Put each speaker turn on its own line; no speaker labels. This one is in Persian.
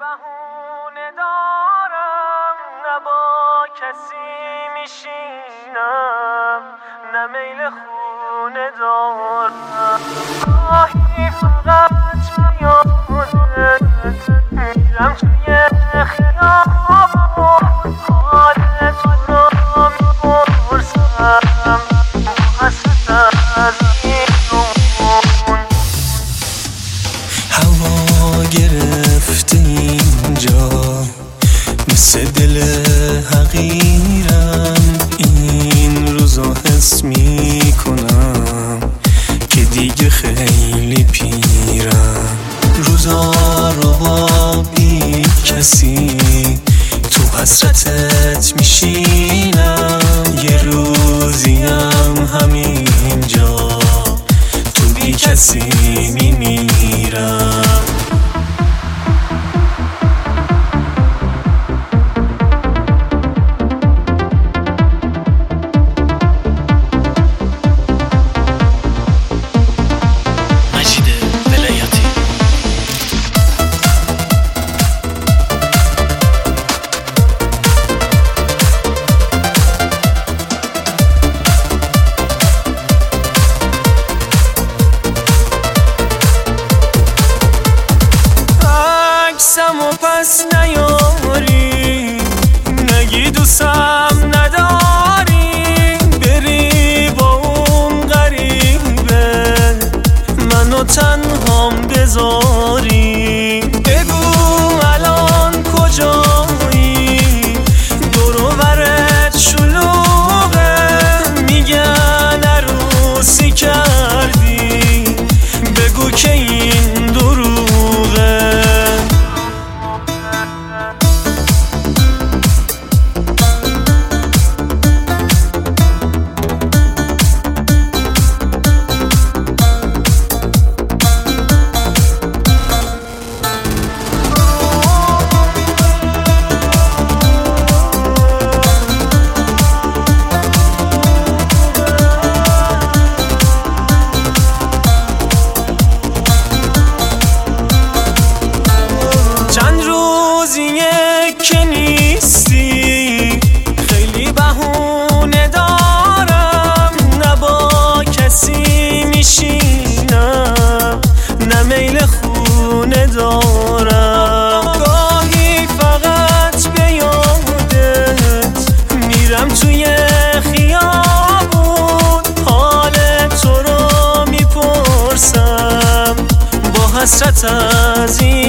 بهونه دارم، نه با کسی میشینم، نه میل خونه دارم. گاهی فقط بیادت میرم توی خیابون، حال تو رو میپرسم حسرت از بیرون.
هوا گرفته اینجا مثل دل حقیرم، این روزا حس میکنم که دیگه خیلی پیرم. روزا رو با بی کسی تو حسرتت میشینم، یه روزیم همینجا تو بی کسی میمیرم.
عکسمو پس نیاری، نگی دوستم نداری، بری با اون غریبه منو تنهام بذاری. بگو الان کجایی، دور و برت شلوغه، میگن عروسی کردی، بگو که این دروغه. که نیستی خیلی بهونه دارم، نه با کسی میشینم، نه میل خونه دارم. گاهی فقط به یادت میرم توی خیابون، حال تو رو میپرسم با حسرت از این